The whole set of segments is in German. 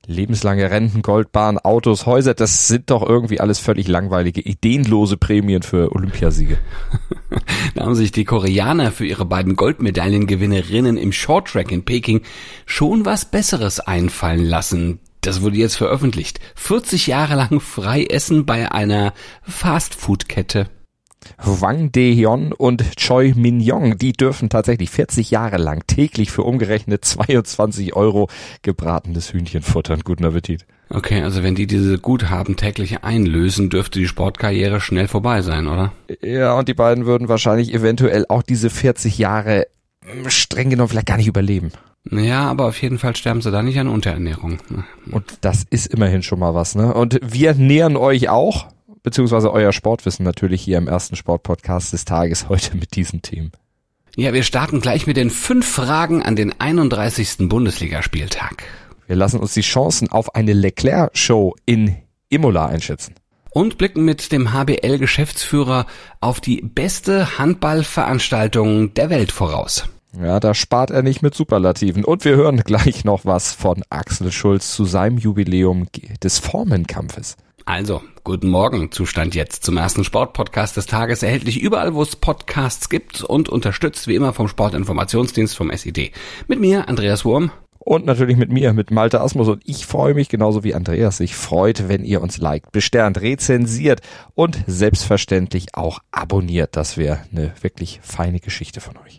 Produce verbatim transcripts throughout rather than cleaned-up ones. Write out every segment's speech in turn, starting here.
Lebenslange Renten, Goldbahn, Autos, Häuser, das sind doch irgendwie alles völlig langweilige, ideenlose Prämien für Olympiasiege. Da haben sich die Koreaner für ihre beiden Goldmedaillengewinnerinnen im Shorttrack in Peking schon was Besseres einfallen lassen. Das wurde jetzt veröffentlicht. vierzig Jahre lang frei essen bei einer Fastfood-Kette. Wang Dae-hyun und Choi Min-young, die dürfen tatsächlich vierzig Jahre lang täglich für umgerechnet zweiundzwanzig Euro gebratenes Hühnchen futtern. Guten Appetit. Okay, also wenn die diese Guthaben täglich einlösen, dürfte die Sportkarriere schnell vorbei sein, oder? Ja, und die beiden würden wahrscheinlich eventuell auch diese vierzig Jahre streng genommen vielleicht gar nicht überleben. Ja, aber auf jeden Fall sterben sie da nicht an Unterernährung. Und das ist immerhin schon mal was, ne? Und wir nähern euch auch, beziehungsweise euer Sportwissen natürlich hier im ersten Sportpodcast des Tages heute mit diesen Themen. Ja, wir starten gleich mit den fünf Fragen an den einunddreißigsten Bundesligaspieltag. Wir lassen uns die Chancen auf eine Leclerc-Show in Imola einschätzen. Und blicken mit dem H B L-Geschäftsführer auf die beste Handballveranstaltung der Welt voraus. Ja, da spart er nicht mit Superlativen. Und wir hören gleich noch was von Axel Schulz zu seinem Jubiläum des Formenkampfes. Also, guten Morgen, Zustand jetzt zum ersten Sportpodcast des Tages, erhältlich überall, wo es Podcasts gibt und unterstützt wie immer vom Sportinformationsdienst vom S I D. Mit mir, Andreas Wurm. Und natürlich mit mir, mit Malte Asmus. Und ich freue mich, genauso wie Andreas sich freut, wenn ihr uns liked, besternt, rezensiert und selbstverständlich auch abonniert. Das wäre eine wirklich feine Geschichte von euch.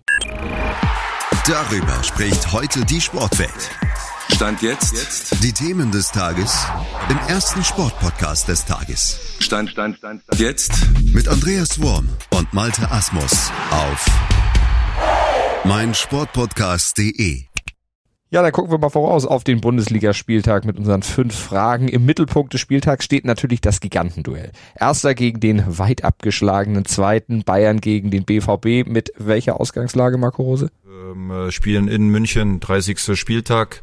Darüber spricht heute die Sportwelt. Stand jetzt. jetzt. Die Themen des Tages im ersten Sportpodcast des Tages. Stand, Stand, Stand, Stand. Jetzt. Mit Andreas Wurm und Malte Asmus auf meinsportpodcast punkt de. Ja, dann gucken wir mal voraus auf den Bundesligaspieltag mit unseren fünf Fragen. Im Mittelpunkt des Spieltags steht natürlich das Gigantenduell. Erster gegen den weit abgeschlagenen Zweiten, Bayern gegen den B V B. Mit welcher Ausgangslage, Marco Rose? Ähm, spielen in München, dreißigster Spieltag.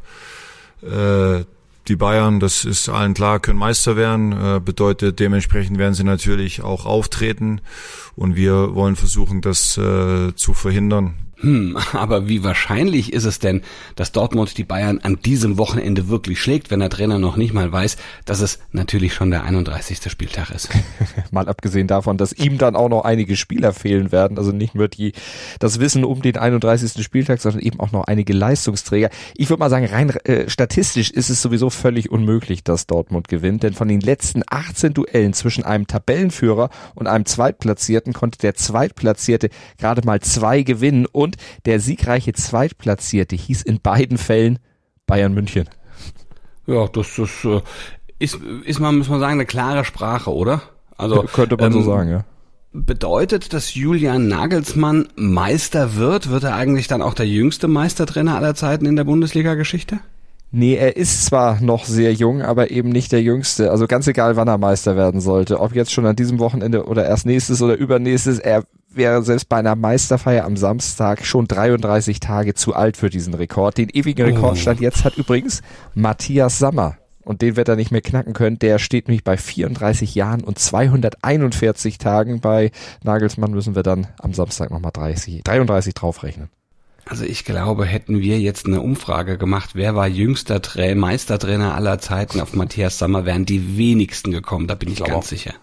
Äh, die Bayern, das ist allen klar, können Meister werden. Äh, bedeutet, dementsprechend werden sie natürlich auch auftreten. Und wir wollen versuchen, das äh, zu verhindern. Hm, aber wie wahrscheinlich ist es denn, dass Dortmund die Bayern an diesem Wochenende wirklich schlägt, wenn der Trainer noch nicht mal weiß, dass es natürlich schon der einunddreißigste Spieltag ist? Mal abgesehen davon, dass ihm dann auch noch einige Spieler fehlen werden, also nicht nur die das Wissen um den einunddreißigsten Spieltag, sondern eben auch noch einige Leistungsträger. Ich würde mal sagen, rein äh, statistisch ist es sowieso völlig unmöglich, dass Dortmund gewinnt, denn von den letzten achtzehn Duellen zwischen einem Tabellenführer und einem Zweitplatzierten konnte der Zweitplatzierte gerade mal zwei gewinnen und der siegreiche Zweitplatzierte hieß in beiden Fällen Bayern München. Ja, das, das ist, ist man, muss man sagen, eine klare Sprache, oder? Also könnte man ähm, so sagen, ja. Bedeutet, dass Julian Nagelsmann Meister wird? Wird er eigentlich dann auch der jüngste Meistertrainer aller Zeiten in der Bundesliga-Geschichte? Nee, er ist zwar noch sehr jung, aber eben nicht der Jüngste. Also ganz egal, wann er Meister werden sollte. Ob jetzt schon an diesem Wochenende oder erst nächstes oder übernächstes, er wäre selbst bei einer Meisterfeier am Samstag schon dreiunddreißig Tage zu alt für diesen Rekord. Den ewigen Rekordstand oh. jetzt hat übrigens Matthias Sammer. Und den wird er nicht mehr knacken können. Der steht nämlich bei vierunddreißig Jahren und zweihunderteinundvierzig Tagen. Bei Nagelsmann müssen wir dann am Samstag nochmal dreiunddreißig draufrechnen. Also ich glaube, hätten wir jetzt eine Umfrage gemacht, wer war jüngster Tra- Meistertrainer aller Zeiten auf Matthias Sammer, wären die wenigsten gekommen, da bin ich, ich ganz auch. sicher.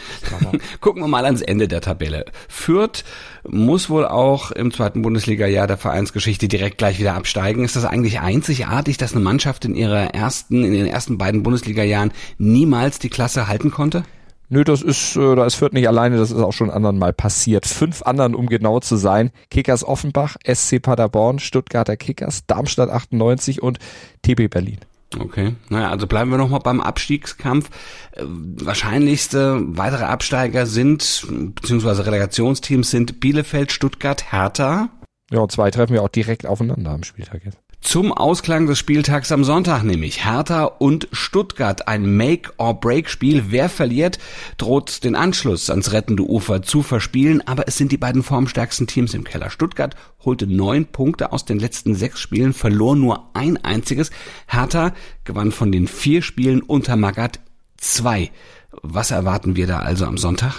Gucken wir mal ans Ende der Tabelle. Fürth muss wohl auch im zweiten Bundesliga-Jahr der Vereinsgeschichte direkt gleich wieder absteigen. Ist das eigentlich einzigartig, dass eine Mannschaft in ihrer ersten, in den ersten beiden Bundesliga-Jahren niemals die Klasse halten konnte? Nö, das ist, äh, da ist Fürth nicht alleine, das ist auch schon anderen mal passiert. Fünf anderen, um genau zu sein. Kickers Offenbach, S C Paderborn, Stuttgarter Kickers, Darmstadt achtundneunzig und T B Berlin. Okay, naja, also bleiben wir nochmal beim Abstiegskampf. Äh, wahrscheinlichste weitere Absteiger sind, beziehungsweise Relegationsteams sind Bielefeld, Stuttgart, Hertha. Ja, und zwei treffen wir auch direkt aufeinander am Spieltag jetzt. Zum Ausklang des Spieltags am Sonntag nämlich Hertha und Stuttgart, ein Make-or-Break-Spiel. Wer verliert, droht den Anschluss ans rettende Ufer zu verspielen, aber es sind die beiden formstärksten Teams im Keller. Stuttgart holte neun Punkte aus den letzten sechs Spielen, verlor nur ein einziges. Hertha gewann von den vier Spielen unter Magath zwei. Was erwarten wir da also am Sonntag?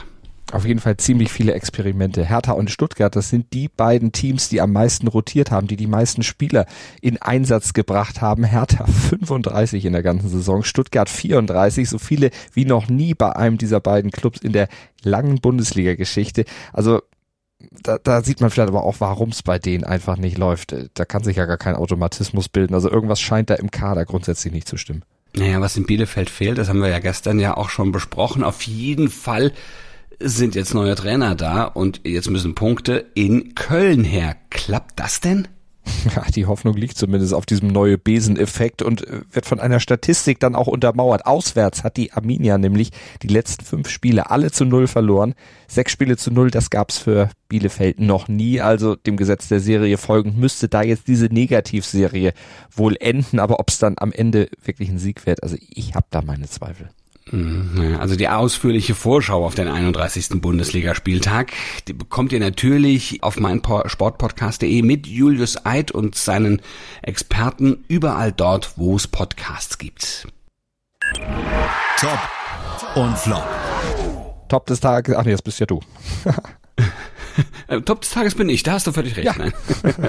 Auf jeden Fall ziemlich viele Experimente. Hertha und Stuttgart, das sind die beiden Teams, die am meisten rotiert haben, die die meisten Spieler in Einsatz gebracht haben. Hertha fünfunddreißig in der ganzen Saison, Stuttgart vierunddreißig, so viele wie noch nie bei einem dieser beiden Clubs in der langen Bundesliga-Geschichte. Also da, da sieht man vielleicht aber auch, warum es bei denen einfach nicht läuft. Da kann sich ja gar kein Automatismus bilden. Also irgendwas scheint da im Kader grundsätzlich nicht zu stimmen. Naja, was in Bielefeld fehlt, das haben wir ja gestern ja auch schon besprochen. Auf jeden Fall sind jetzt neue Trainer da und jetzt müssen Punkte in Köln her. Klappt das denn? Ja, die Hoffnung liegt zumindest auf diesem neue Beseneffekt und wird von einer Statistik dann auch untermauert. Auswärts hat die Arminia nämlich die letzten fünf Spiele alle zu null verloren. Sechs Spiele zu null, das gab's für Bielefeld noch nie. Also dem Gesetz der Serie folgend müsste da jetzt diese Negativserie wohl enden. Aber ob es dann am Ende wirklich ein Sieg wird, also ich habe da meine Zweifel. Also die ausführliche Vorschau auf den einunddreißigsten Bundesligaspieltag, die bekommt ihr natürlich auf meinsportpodcast punkt de mit Julius Eid und seinen Experten überall dort, wo es Podcasts gibt. Top und Flop. Top des Tages, ach nee, das bist ja du. Top des Tages bin ich, da hast du völlig recht. Ja. Nein.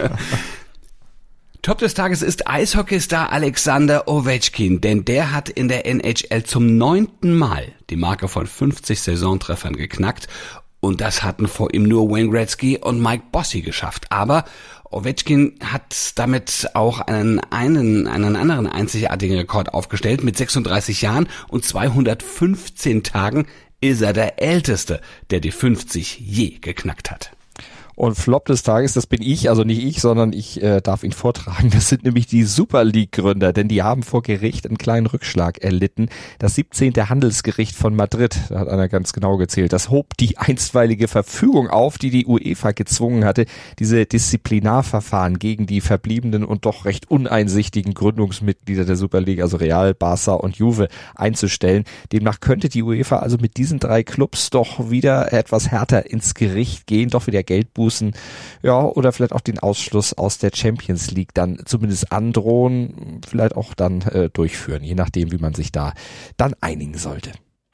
Top des Tages ist Eishockeystar Alexander Ovechkin, denn der hat in der N H L zum neunten Mal die Marke von fünfzig Saisontreffern geknackt und das hatten vor ihm nur Wayne Gretzky und Mike Bossy geschafft. Aber Ovechkin hat damit auch einen, einen, einen anderen einzigartigen Rekord aufgestellt. Mit sechsunddreißig Jahren und zweihundertfünfzehn Tagen ist er der Älteste, der die fünfzig je geknackt hat. Und Flop des Tages, das bin ich, also nicht ich, sondern ich äh, darf ihn vortragen. Das sind nämlich die Super League-Gründer, denn die haben vor Gericht einen kleinen Rückschlag erlitten. Das siebzehnte Handelsgericht von Madrid, da hat einer ganz genau gezählt, das hob die einstweilige Verfügung auf, die die UEFA gezwungen hatte, diese Disziplinarverfahren gegen die verbliebenen und doch recht uneinsichtigen Gründungsmitglieder der Super League, also Real, Barca und Juve, einzustellen. Demnach könnte die UEFA also mit diesen drei Clubs doch wieder etwas härter ins Gericht gehen, doch wieder Geld bußen. Ja, oder vielleicht auch den Ausschluss aus der Champions League dann zumindest androhen, vielleicht auch dann äh, durchführen, je nachdem, wie man sich da dann einigen sollte.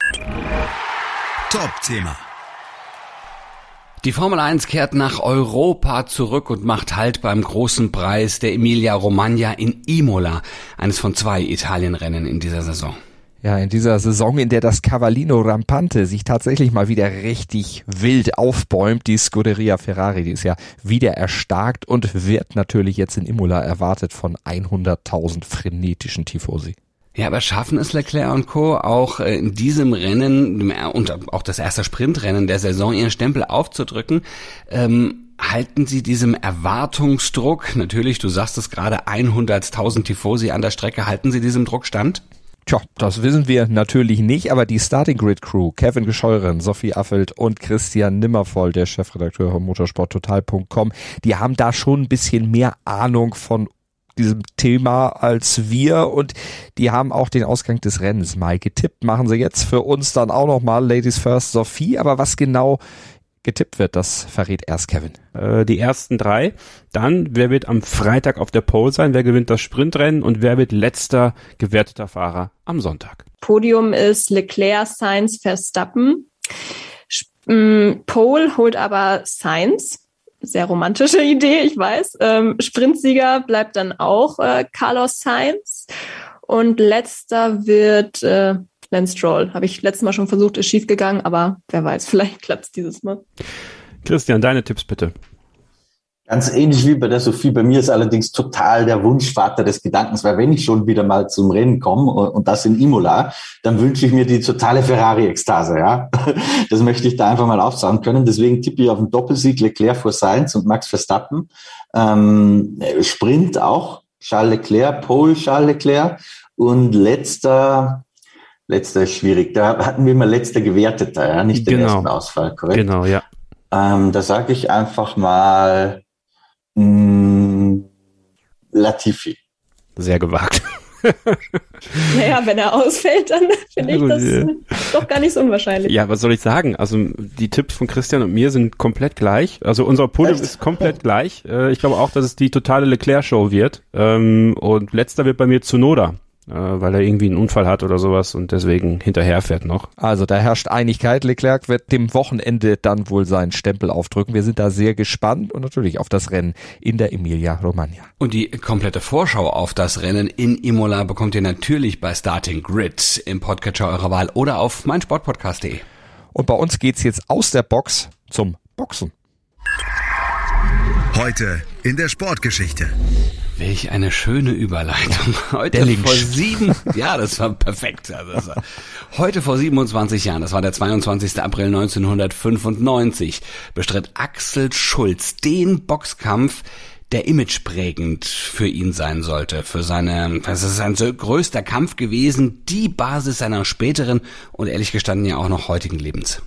Top-Thema. Die Formel eins kehrt nach Europa zurück und macht Halt beim großen Preis der Emilia-Romagna in Imola, eines von zwei Italienrennen in dieser Saison. Ja, in dieser Saison, in der das Cavallino Rampante sich tatsächlich mal wieder richtig wild aufbäumt, die Scuderia Ferrari, die ist ja wieder erstarkt und wird natürlich jetzt in Imola erwartet von hunderttausend frenetischen Tifosi. Ja, aber schaffen es Leclerc und Co. auch in diesem Rennen und auch das erste Sprintrennen der Saison ihren Stempel aufzudrücken? Ähm, halten Sie diesem Erwartungsdruck, natürlich, du sagst es gerade, hunderttausend Tifosi an der Strecke, halten Sie diesem Druck stand? Tja, das wissen wir natürlich nicht, aber die Starting Grid Crew, Kevin Gescheuren, Sophie Affelt und Christian Nimmervoll, der Chefredakteur von motorsporttotal punkt com, die haben da schon ein bisschen mehr Ahnung von diesem Thema als wir und die haben auch den Ausgang des Rennens mal getippt. Machen sie jetzt für uns dann auch nochmal Ladies First Sophie, aber was genau getippt wird, das verrät erst Kevin. Äh, die ersten drei. Dann, wer wird am Freitag auf der Pole sein? Wer gewinnt das Sprintrennen? Und wer wird letzter gewerteter Fahrer am Sonntag? Podium ist Leclerc, Sainz, Verstappen. Pole holt aber Sainz. Sehr romantische Idee, ich weiß. Ähm, Sprintsieger bleibt dann auch äh, Carlos Sainz. Und letzter wird äh, Lance Stroll. Habe ich letztes Mal schon versucht, ist schief gegangen, aber wer weiß, vielleicht klappt es dieses Mal. Christian, deine Tipps bitte. Ganz ähnlich wie bei der Sophie. Bei mir ist allerdings total der Wunschvater des Gedankens, weil wenn ich schon wieder mal zum Rennen komme und das in Imola, dann wünsche ich mir die totale Ferrari-Ekstase, ja. Das möchte ich da einfach mal aufsagen können. Deswegen tippe ich auf den Doppelsieg Leclerc vor Sainz und Max Verstappen. Ähm, Sprint auch, Charles Leclerc, Pole Charles Leclerc und letzter, letzter ist schwierig. Da hatten wir mal letzter gewerteter, ja, nicht den genau. ersten Ausfall, korrekt? Genau, ja. Ähm, da sage ich einfach mal mh, Latifi. Sehr gewagt. Naja, wenn er ausfällt, dann finde ich das ja. doch gar nicht so unwahrscheinlich. Ja, was soll ich sagen? Also die Tipps von Christian und mir sind komplett gleich. Also unser Podium Echt? ist komplett gleich. Ich glaube auch, dass es die totale Leclerc-Show wird. Und letzter wird bei mir Tsunoda. äh, weil er irgendwie einen Unfall hat oder sowas und deswegen hinterherfährt noch. Also da herrscht Einigkeit. Leclerc wird dem Wochenende dann wohl seinen Stempel aufdrücken. Wir sind da sehr gespannt und natürlich auf das Rennen in der Emilia-Romagna. Und die komplette Vorschau auf das Rennen in Imola bekommt ihr natürlich bei Starting Grid im Podcatcher eurer Wahl oder auf meinsportpodcast punkt de. Und bei uns geht's jetzt aus der Box zum Boxen. Heute in der Sportgeschichte. Welch eine schöne Überleitung. Heute vor sieben, ja, das war perfekt. Also das war heute vor siebenundzwanzig Jahren, das war der zweiundzwanzigster April neunzehnhundertfünfundneunzig, bestritt Axel Schulz den Boxkampf, der imageprägend für ihn sein sollte, für seine, das ist sein größter Kampf gewesen, die Basis seiner späteren und ehrlich gestanden ja auch noch heutigen Lebens.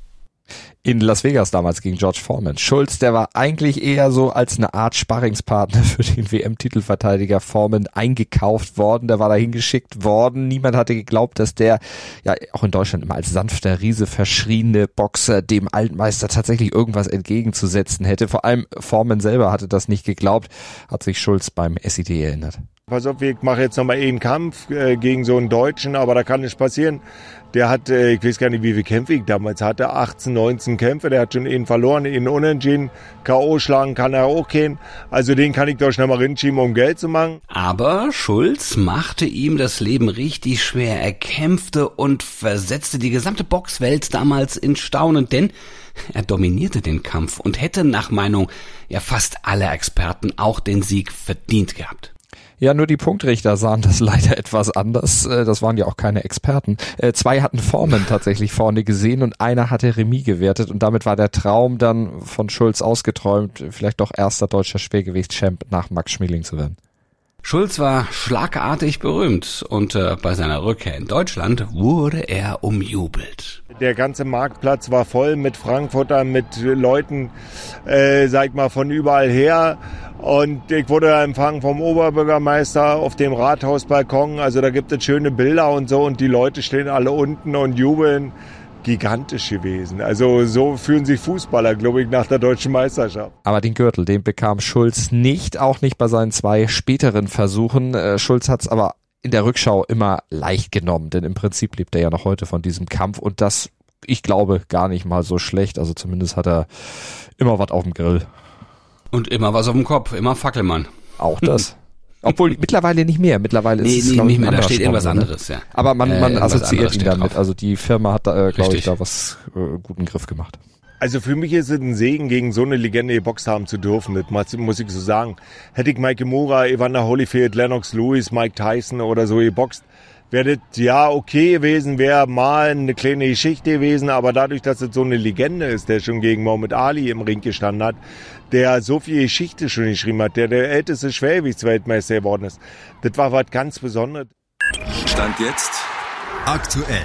In Las Vegas damals gegen George Foreman. Schulz, der war eigentlich eher so als eine Art Sparringspartner für den W M-Titelverteidiger Foreman eingekauft worden. Der war dahin geschickt worden. Niemand hatte geglaubt, dass der, ja auch in Deutschland immer als sanfter Riese verschriene Boxer dem Altmeister tatsächlich irgendwas entgegenzusetzen hätte. Vor allem Foreman selber hatte das nicht geglaubt, hat sich Schulz beim S I D erinnert. Pass auf, ich mache jetzt nochmal einen Kampf äh, gegen so einen Deutschen, aber da kann nichts passieren. Der hat, äh, ich weiß gar nicht, wie viele Kämpfe ich damals hatte, achtzehn, neunzehn Kämpfe, der hat schon einen verloren, einen unentschieden, K O schlagen kann er auch keinen. Also den kann ich doch schnell mal rinschieben, um Geld zu machen. Aber Schulz machte ihm das Leben richtig schwer. Er kämpfte und versetzte die gesamte Boxwelt damals in Staunen, denn er dominierte den Kampf und hätte nach Meinung ja fast aller Experten auch den Sieg verdient gehabt. Ja, nur die Punktrichter sahen das leider etwas anders. Das waren ja auch keine Experten. Zwei hatten Foreman tatsächlich vorne gesehen und einer hatte Remis gewertet und damit war der Traum dann von Schulz ausgeträumt, vielleicht doch erster deutscher Schwergewichtschamp nach Max Schmeling zu werden. Schulz war schlagartig berühmt und äh, bei seiner Rückkehr in Deutschland wurde er umjubelt. Der ganze Marktplatz war voll mit Frankfurtern, mit Leuten, äh, sag ich mal, von überall her. Und ich wurde empfangen vom Oberbürgermeister auf dem Rathausbalkon. Also da gibt es schöne Bilder und so und die Leute stehen alle unten und jubeln. Gigantisch gewesen. Also so fühlen sich Fußballer, glaube ich, nach der deutschen Meisterschaft. Aber den Gürtel, den bekam Schulz nicht, auch nicht bei seinen zwei späteren Versuchen. Äh, Schulz hat es aber in der Rückschau immer leicht genommen, denn im Prinzip lebt er ja noch heute von diesem Kampf und das, ich glaube, gar nicht mal so schlecht. Also zumindest hat er immer was auf dem Grill. Und immer was auf dem Kopf, immer Fackelmann. Auch das. Obwohl mittlerweile nicht mehr. Mittlerweile nee, ist es, nee, glaube ich, nicht mehr. Da steht Sponsor, irgendwas ne? anderes, ja. Aber man, man äh, assoziiert ihn damit. Drauf. Also die Firma hat da, äh, glaube ich, da was äh, guten Griff gemacht. Also für mich ist es ein Segen, gegen so eine Legende geboxt haben zu dürfen. Das muss ich so sagen. Hätte ich Mike Kimura, Evander Holyfield, Lennox Lewis, Mike Tyson oder so geboxt, wäre das ja okay gewesen, wäre mal eine kleine Geschichte gewesen, aber dadurch, dass es so eine Legende ist, der schon gegen Muhammad Ali im Ring gestanden hat, der so viel Geschichte schon geschrieben hat, der der älteste Schwergewichtsweltmeister geworden ist, das war was ganz Besonderes. Stand jetzt aktuell.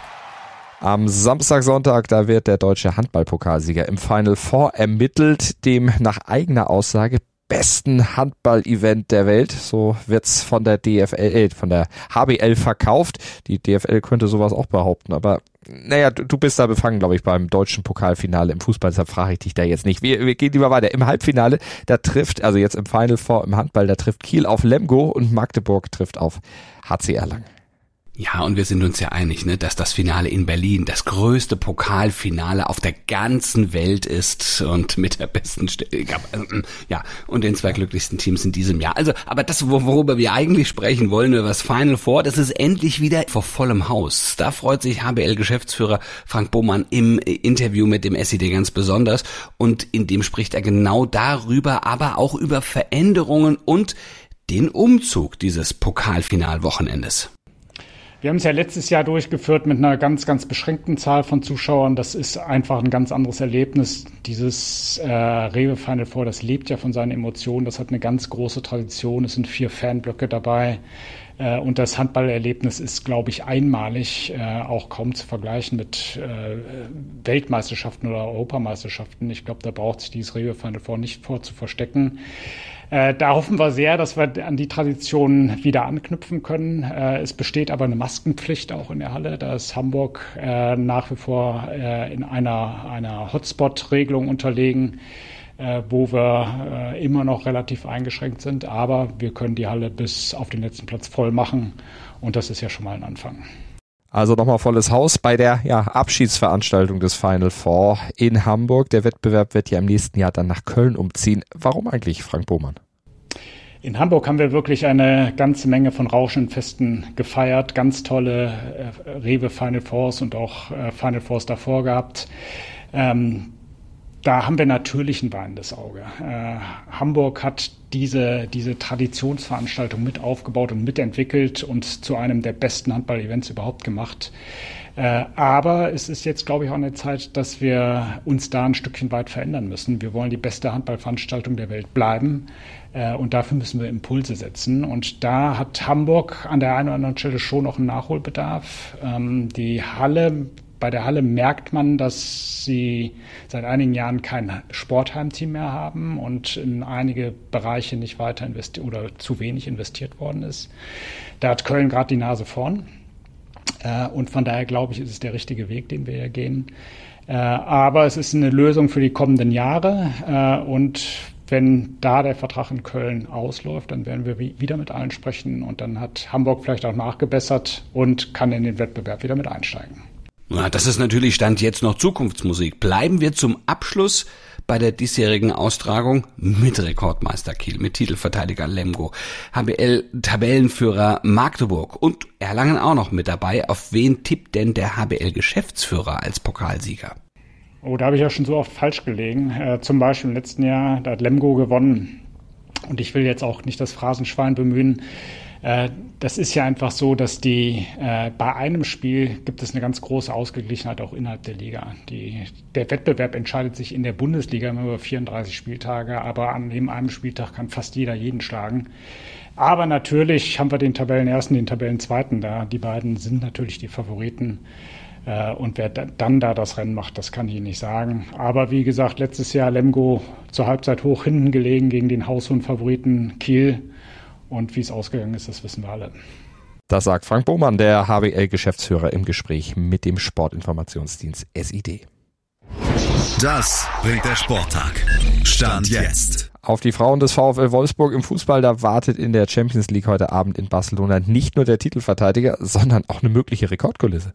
Am Samstag, Sonntag, da wird der deutsche Handballpokalsieger im Final Four ermittelt, dem nach eigener Aussage besten Handball-Event der Welt. So wird's von der D F L, äh, von der H B L verkauft. Die D F L könnte sowas auch behaupten, aber naja, du, du bist da befangen, glaube ich, beim deutschen Pokalfinale im Fußball, deshalb frage ich dich da jetzt nicht. Wir, wir gehen lieber weiter. Im Halbfinale, da trifft, also jetzt im Final Four im Handball, da trifft Kiel auf Lemgo und Magdeburg trifft auf H C Erlangen. Ja, und wir sind uns ja einig, ne, dass das Finale in Berlin das größte Pokalfinale auf der ganzen Welt ist und mit der besten, St- ja, und den zwei glücklichsten Teams in diesem Jahr. Also, aber das, worüber wir eigentlich sprechen wollen, über das Final Four, das ist endlich wieder vor vollem Haus. Da freut sich H B L-Geschäftsführer Frank Bohmann im Interview mit dem S I D ganz besonders und in dem spricht er genau darüber, aber auch über Veränderungen und den Umzug dieses Pokalfinalwochenendes. Wir haben es ja letztes Jahr durchgeführt mit einer ganz, ganz beschränkten Zahl von Zuschauern. Das ist einfach ein ganz anderes Erlebnis. Dieses äh, Rewe Final Four, das lebt ja von seinen Emotionen. Das hat eine ganz große Tradition. Es sind vier Fanblöcke dabei. Äh, und das Handballerlebnis ist, glaube ich, einmalig, äh, auch kaum zu vergleichen mit äh, Weltmeisterschaften oder Europameisterschaften. Ich glaube, da braucht sich dieses Rewe Final Four nicht vor zu verstecken. Äh, da hoffen wir sehr, dass wir an die Tradition wieder anknüpfen können. Äh, es besteht aber eine Maskenpflicht auch in der Halle. Da ist Hamburg äh, nach wie vor äh, in einer, einer Hotspot-Regelung unterlegen. äh, wo wir äh, immer noch relativ eingeschränkt sind. Aber wir können die Halle bis auf den letzten Platz voll machen. Und das ist ja schon mal ein Anfang. Also nochmal volles Haus bei der ja, Abschiedsveranstaltung des Final Four in Hamburg. Der Wettbewerb wird ja im nächsten Jahr dann nach Köln umziehen. Warum eigentlich, Frank Bohmann? In Hamburg haben wir wirklich eine ganze Menge von rauschenden Festen gefeiert. Ganz tolle äh, Rewe Final Fours und auch äh, Final Fours davor gehabt. Ähm, Da haben wir natürlich ein weinendes Auge. Äh, Hamburg hat diese, diese Traditionsveranstaltung mit aufgebaut und mitentwickelt und zu einem der besten Handball-Events überhaupt gemacht. Äh, aber es ist jetzt, glaube ich, auch eine Zeit, dass wir uns da ein Stückchen weit verändern müssen. Wir wollen die beste Handballveranstaltung der Welt bleiben. Äh, und dafür müssen wir Impulse setzen. Und da hat Hamburg an der einen oder anderen Stelle schon noch einen Nachholbedarf. Ähm, die Halle Bei der Halle merkt man, dass sie seit einigen Jahren kein Sportheimteam mehr haben und in einige Bereiche nicht weiter investiert oder zu wenig investiert worden ist. Da hat Köln gerade die Nase vorn. Und von daher glaube ich, ist es der richtige Weg, den wir hier gehen. Aber es ist eine Lösung für die kommenden Jahre. Und wenn da der Vertrag in Köln ausläuft, dann werden wir wieder mit allen sprechen. Und dann hat Hamburg vielleicht auch nachgebessert und kann in den Wettbewerb wieder mit einsteigen. Ja, das ist natürlich Stand jetzt noch Zukunftsmusik. Bleiben wir zum Abschluss bei der diesjährigen Austragung mit Rekordmeister Kiel, mit Titelverteidiger Lemgo, H B L-Tabellenführer Magdeburg und Erlangen auch noch mit dabei. Auf wen tippt denn der H B L-Geschäftsführer als Pokalsieger? Oh, da habe ich ja schon so oft falsch gelegen. Äh, zum Beispiel im letzten Jahr, da hat Lemgo gewonnen. Und ich will jetzt auch nicht das Phrasenschwein bemühen. Das ist ja einfach so, dass die äh, bei einem Spiel gibt es eine ganz große Ausgeglichenheit auch innerhalb der Liga. Die, der Wettbewerb entscheidet sich in der Bundesliga immer über vierunddreißig Spieltage, aber an neben einem Spieltag kann fast jeder jeden schlagen. Aber natürlich haben wir den Tabellenersten, den Tabellenzweiten da. Die beiden sind natürlich die Favoriten. Äh, und wer da, dann da das Rennen macht, das kann ich Ihnen nicht sagen. Aber wie gesagt, letztes Jahr Lemgo zur Halbzeit hoch hinten gelegen gegen den Haushohen-Favoriten Kiel. Und wie es ausgegangen ist, das wissen wir alle. Das sagt Frank Bohmann, der H B L-Geschäftsführer, im Gespräch mit dem Sportinformationsdienst S I D. Das bringt der Sporttag. Stand jetzt. Auf die Frauen des VfL Wolfsburg im Fußball, da wartet in der Champions League heute Abend in Barcelona nicht nur der Titelverteidiger, sondern auch eine mögliche Rekordkulisse.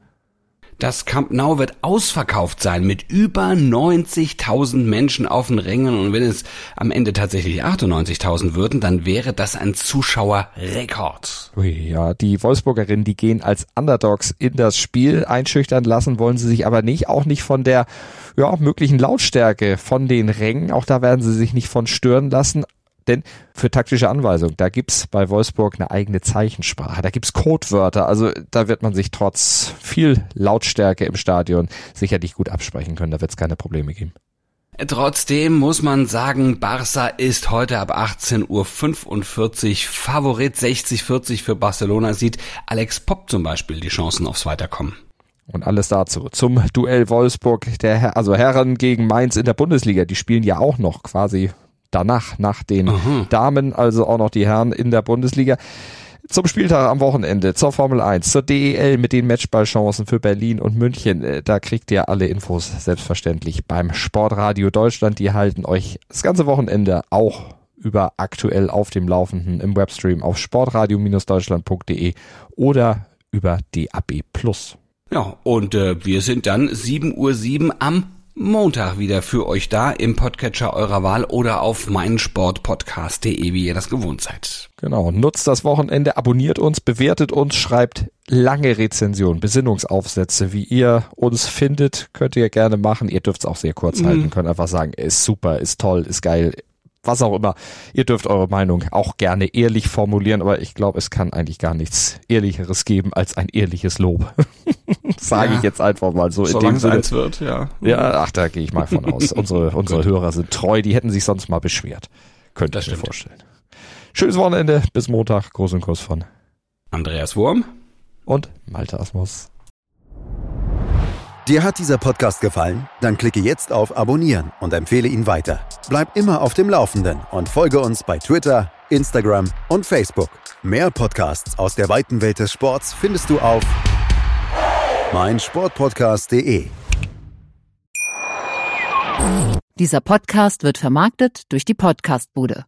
Das Camp Nou wird ausverkauft sein mit über neunzigtausend Menschen auf den Rängen und wenn es am Ende tatsächlich achtundneunzigtausend würden, dann wäre das ein Zuschauerrekord. Ui, ja, die Wolfsburgerinnen, die gehen als Underdogs in das Spiel. Einschüchtern lassen wollen sie sich aber nicht, auch nicht von der ja, möglichen Lautstärke von den Rängen. Auch da werden sie sich nicht von stören lassen. Denn für taktische Anweisungen, da gibt's bei Wolfsburg eine eigene Zeichensprache, da gibt's Codewörter, also da wird man sich trotz viel Lautstärke im Stadion sicherlich gut absprechen können, da wird's keine Probleme geben. Trotzdem muss man sagen, Barca ist heute ab achtzehn Uhr fünfundvierzig Favorit. Sechzig vierzig für Barcelona sieht Alex Popp zum Beispiel die Chancen aufs Weiterkommen. Und alles dazu zum Duell Wolfsburg, der Her- also Herren gegen Mainz in der Bundesliga, die spielen ja auch noch quasi danach, nach den Aha. Damen, also auch noch die Herren in der Bundesliga. Zum Spieltag am Wochenende, zur Formel eins, zur D E L mit den Matchballchancen für Berlin und München. Da kriegt ihr alle Infos selbstverständlich beim Sportradio Deutschland. Die halten euch das ganze Wochenende auch über aktuell auf dem Laufenden im Webstream auf sportradio Deutschland punkt de oder über D A B Plus. Ja, und äh, wir sind dann sieben Uhr sieben am Montag wieder für euch da im Podcatcher eurer Wahl oder auf meinsportpodcast punkt de, wie ihr das gewohnt seid. Genau, nutzt das Wochenende, abonniert uns, bewertet uns, schreibt lange Rezensionen, Besinnungsaufsätze, wie ihr uns findet, könnt ihr gerne machen. Ihr dürft es auch sehr kurz mhm. halten, könnt einfach sagen, ist super, ist toll, ist geil, was auch immer. Ihr dürft eure Meinung auch gerne ehrlich formulieren, aber ich glaube, es kann eigentlich gar nichts Ehrlicheres geben als ein ehrliches Lob. Sage ja. ich jetzt einfach mal so. Solange es eins wird, ja. Ja, ach, da gehe ich mal von aus. Unsere, unsere Hörer sind treu, die hätten sich sonst mal beschwert. Könnt ihr euch vorstellen. Schönes Wochenende, bis Montag. Großen Kuss von Andreas Wurm und Malte Asmus. Dir hat dieser Podcast gefallen? Dann klicke jetzt auf Abonnieren und empfehle ihn weiter. Bleib immer auf dem Laufenden und folge uns bei Twitter, Instagram und Facebook. Mehr Podcasts aus der weiten Welt des Sports findest du auf meinsportpodcast punkt de. Dieser Podcast wird vermarktet durch die Podcastbude.